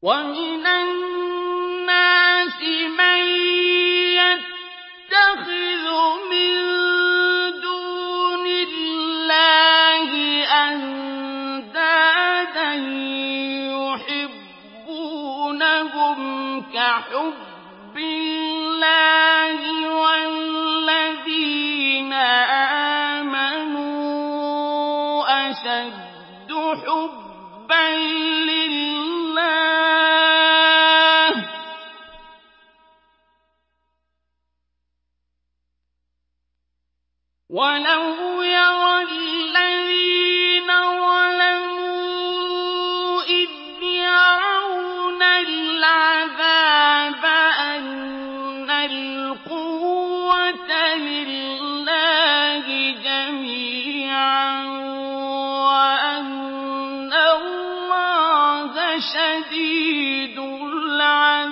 وَمِنَ النَّاسِ مَن يَتَّخِذُ مِن دُونِ اللَّهِ أَندَادًا يُحِبُّونَهُمْ كَحُبِّ اللَّهِ وَالَّذِينَ آمَنُوا أَشَدُّ حُبًّا لِّلَّهِ ۗ وَلَوْ يَرَى الَّذِينَ ظَلَمُوا إِذْ يَرَوْنَ الْعَذَابَ أَنَّ الْقُوَّةَ لِلَّهِ جَمِيعًا وَأَنَّ اللَّهَ شَدِيدُ الْعَذَابِ.